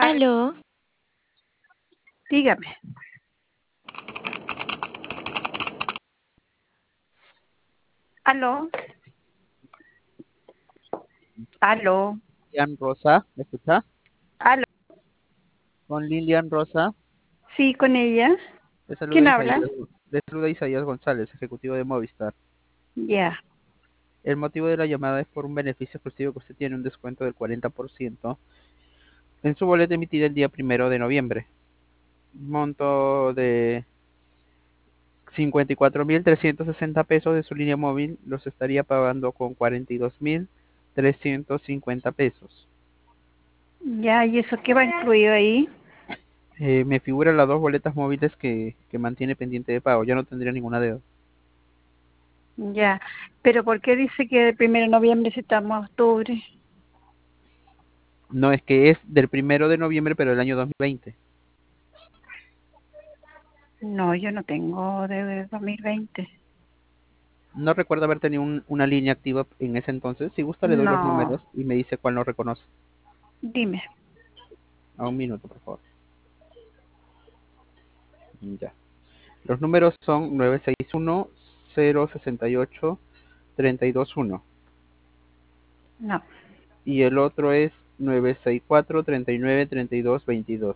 Aló, Dígame. Aló, aló, Lilian Rosa, ¿me escucha? aló. Con Lilian Rosa, Sí, con ella. le saluda ¿Quién habla? Isaías, le saluda Isaías González, ejecutivo de Movistar. Ya, El motivo de la llamada es por un beneficio exclusivo que usted tiene un descuento del 40% en su boleta emitida el día 1 de noviembre. Monto de 54.360 pesos de su línea móvil los estaría pagando con 42.350 pesos. ya, ¿y eso qué va incluido ahí? Me figuran las dos boletas móviles que mantiene pendiente de pago. Ya no tendría ninguna deuda. Ya, pero ¿por qué dice que el 1 de noviembre si estamos a octubre? No, es que es del 1 de noviembre, pero del año 2020. No, yo no tengo de 2020. No recuerdo haber tenido una línea activa en ese entonces. Si gusta, le doy los No, números y me dice cuál no reconoce. dime. A un minuto, por favor. Ya. Los números son 961-068-321. No, Y el otro es 964-39-32-22.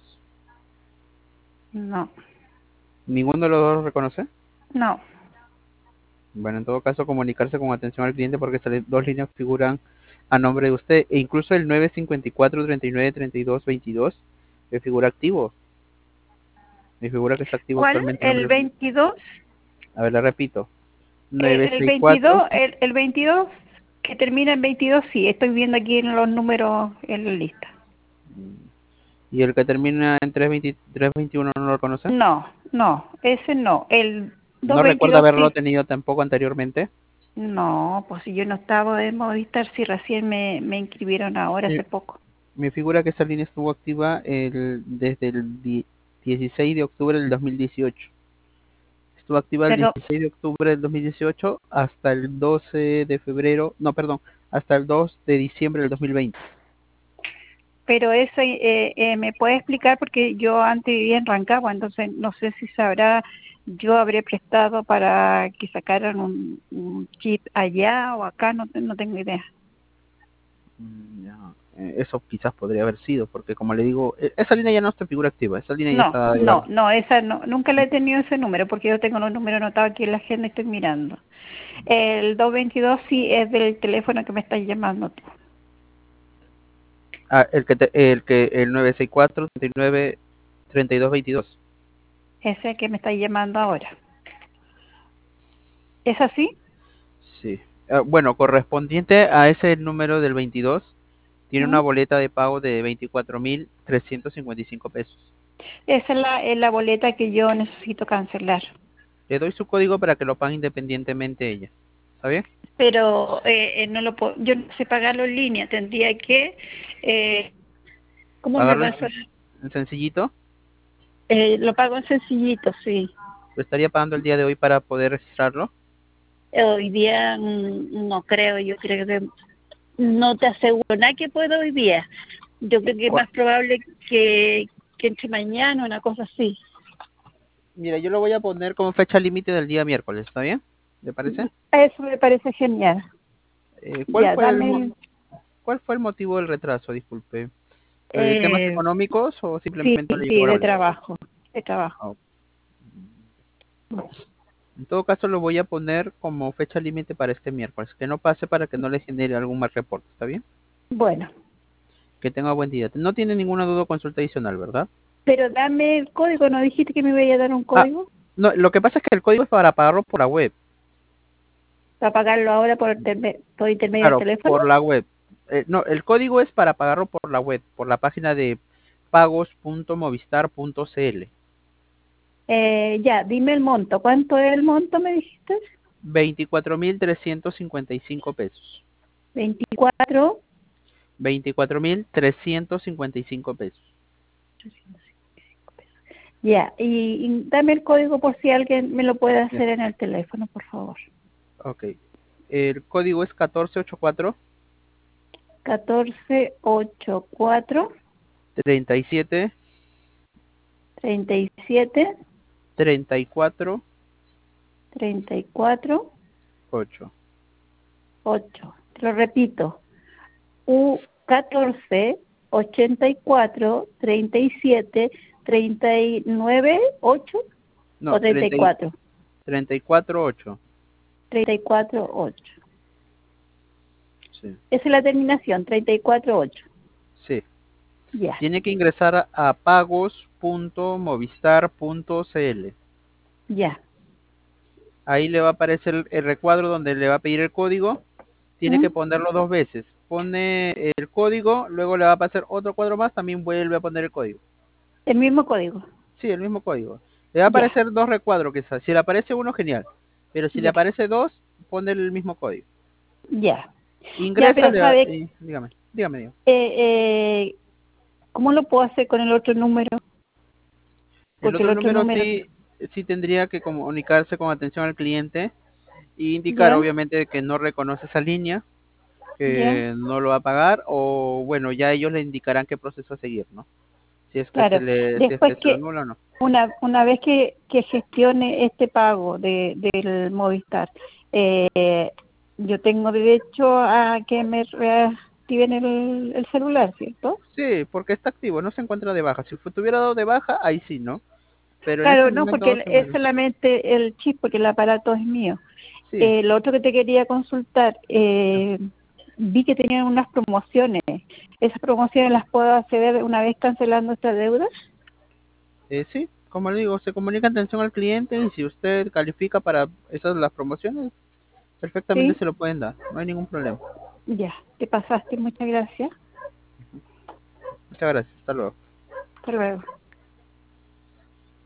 no, ¿Ninguno de los dos lo reconoce? no. Bueno, en todo caso, comunicarse con atención al cliente porque estas dos líneas figuran a nombre de usted. E incluso el 954-39-32-22 me figura activo. Me figura que está activo ¿Cuál? actualmente a nombre ¿El de usted. 22? A ver, le repito. El 22, el 22 que termina en 22, sí, estoy viendo aquí en los números en la lista. 964. ¿Y el que termina en 321 no lo conoce? No, no, ese no. El ¿No recuerda 222 haberlo sí. tenido tampoco anteriormente? No, pues si yo no estaba en Movistar, si recién me inscribieron ahora Me, hace poco. me figura que esa línea estuvo activa desde el 16 de octubre del 2018. Estuvo activa el Pero, 16 de octubre del 2018 hasta el 12 de febrero, no, perdón, hasta el 2 de diciembre del 2020. pero eso me puede explicar porque yo antes vivía en Rancagua, entonces no sé si sabrá, yo habré prestado para que sacaran un chip allá o acá, no tengo idea. Ya, eso quizás podría haber sido, porque como le digo, esa línea ya no está figura activa, esa línea ya No, está de no, baja. no, esa no, nunca le he tenido ese número porque yo tengo los números anotados aquí en la agenda y estoy mirando. El 222 sí es del teléfono que me estás llamando tú. Ah, el 964-39-32-22. Ese que me está llamando ahora. ¿Es así? Sí. Bueno, correspondiente a ese número del 22, tiene una ¿Mm? boleta de pago de 24.355 pesos. Esa es la boleta que yo necesito cancelar. Le doy su código para que lo pague independientemente ella. ¿Está bien? Pero no lo puedo, yo no sé pagarlo en línea, tendría que, ¿cómo me Pagarlo pasó? en sencillito. Lo pago en sencillito, sí. Lo estaría pagando el día de hoy para poder registrarlo. Hoy día no creo, yo creo que no te aseguro nada que puedo hoy día. Yo creo que es Cu- más probable que entre mañana, una cosa así. Mira, yo lo voy a poner como fecha límite del día miércoles. ¿Está bien? ¿Le parece? Eso me parece genial. Eh, ¿cuál Ya, fue el, dame mo- ¿Cuál fue el motivo del retraso? Disculpe. ¿Temas eh, económicos o sí, simplemente no le sí, llegó la de boleta? trabajo, de trabajo. Ah, ok. En todo caso, lo voy a poner como fecha límite para este miércoles. Que no pase para que no le genere algún mal reporte. ¿Está bien? Bueno, Que tenga buen día. No tiene ninguna duda o consulta adicional, ¿verdad? pero dame el código, ¿no dijiste que me iba a dar un Ah, código? no, lo que pasa es que el código es para pagarlo por la web. ¿Para pagarlo ahora por intermedio del Claro, teléfono? por la web. No, el código es para pagarlo por la web, por la página de pagos.movistar.cl. Ya, dime el monto. ¿Cuánto es el monto, me dijiste? 24.355 pesos. 24. 24.355 pesos. Ya, y dame el código por si alguien me lo puede Ya. hacer en el teléfono, por favor. Ok. El código es 1484 1484 37 37 34 34 8. 8. Te lo repito. U14 84 37 39 8 No, o 34. 34 8. 34 8. Sí. Esa es la terminación, 34 8. Sí. Ya, Tiene que ingresar a pagos.movistar.cl. ya. Ahí le va a aparecer el recuadro donde le va a pedir el código. Tiene que ¿Mm? ponerlo dos veces. Pone el código, luego le va a pasar otro cuadro más, también vuelve a poner el código. El mismo código. Sí, el mismo código. Le va a Ya, aparecer dos recuadros quizás. Si le aparece uno, genial. Pero si le ya, aparece dos, pone el mismo código. ya. Ya, pero Ingrésale sabe, dígame, dígame. eh, ¿cómo lo puedo hacer con el otro número? El Porque el otro otro número número, sí tendría que comunicarse con atención al cliente y indicar ya, obviamente que no reconoce esa línea, ya, que no lo va a pagar o bueno, ya ellos le indicarán qué proceso a seguir, ¿no? Si es que claro. si es que Después se lo que, anula o no. una vez que gestione este pago del Movistar, eh, yo tengo derecho a que me reactiven el celular, ¿cierto? Sí, porque está activo, no se encuentra de baja. Si tuviera dado de baja, ahí sí, ¿no? Pero en este Claro, no, momento, porque es solamente el chip, porque el aparato es mío. sí, Lo otro que te quería consultar, vi que tenían unas promociones. ¿Esas promociones las puedo acceder una vez cancelando esta deuda? sí, como le digo, se comunica atención al cliente y si usted califica para esas las promociones, perfectamente Sí, se lo pueden dar, no hay ningún problema. ya, te pasaste, muchas gracias. Muchas gracias, hasta luego. Hasta luego.